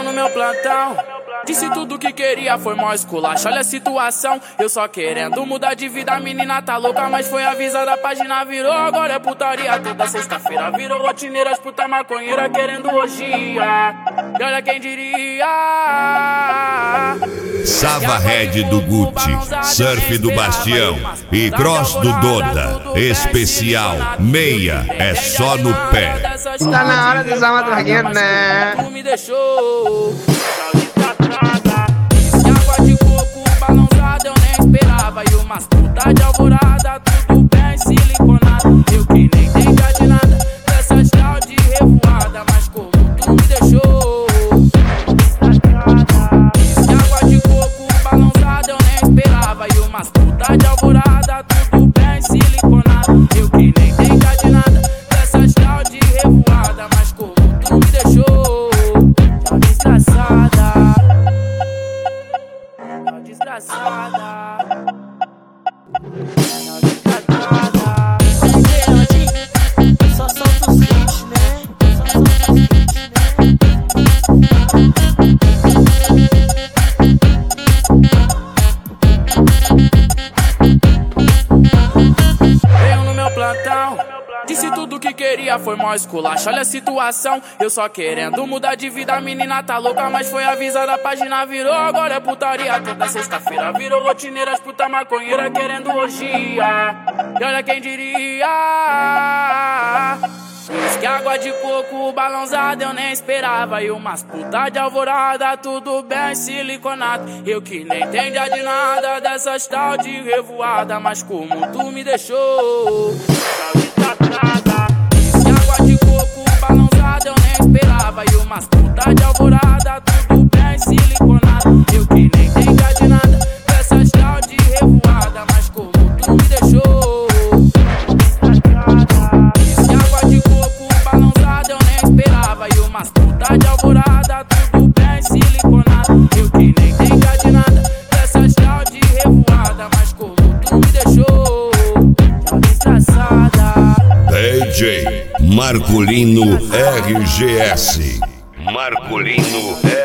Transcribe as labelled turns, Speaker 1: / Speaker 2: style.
Speaker 1: no meu plantão, disse tudo que queria, foi mó esculacho. Olha a situação, eu só querendo mudar de vida. A menina tá louca, mas foi avisada, a página virou. Agora é putaria toda sexta-feira. Virou rotineira, as puta maconheira querendo orgia. E olha quem diria.
Speaker 2: Sava Red do Gucci, Surf do Bastião e Cross do Doda. Especial meia é só no pé.
Speaker 3: Tá na hora de usar uma droguinha, né?
Speaker 1: Tu me deixou. Disse água de coco balançada, eu nem esperava. E umas puta de alvorada, tudo bem siliconado. Eu que nem entendia de nada dessas tal de revoada, mas como tu me deixou. Disse água de coco balançada, eu nem esperava. E umas puta de alvorada, tudo bem siliconado. Eu que nem entendia de nada dessas tal de revoada, mas como tu me deixou. Tchau desgraçada, tchau desgraçada, tchau desgraçada.
Speaker 4: Só solta os hits, né? Só solta os hits, né?
Speaker 1: Veio no meu plantão, disse tudo que queria, foi mó esculacho. Olha a situação, eu só querendo mudar de vida. A menina tá louca, mas foi avisada, a página virou. Agora é putaria toda sexta-feira. Virou rotineira, as puta maconheira querendo orgia. E olha quem diria. Diz que água de coco balançada eu nem esperava. E umas puta de alvorada, tudo bem siliconado. Eu que nem entendia de nada dessas tal de revoada, mas como tu me deixou. Disse água de coco balançada eu nem esperava. E umas puta de alvorada, tudo bem siliconado. Eu que nem entendia de nada dessas tal de revoada, mas como tu me deixou. Disse água de coco balançada eu nem esperava. E umas puta de alvorada, tudo bem siliconado. Eu que nem entendia de nada dessas tal de revoada, mas como tu me deixou. Tchau desgraçada.
Speaker 2: DJ Marcolino RGS. Marcolino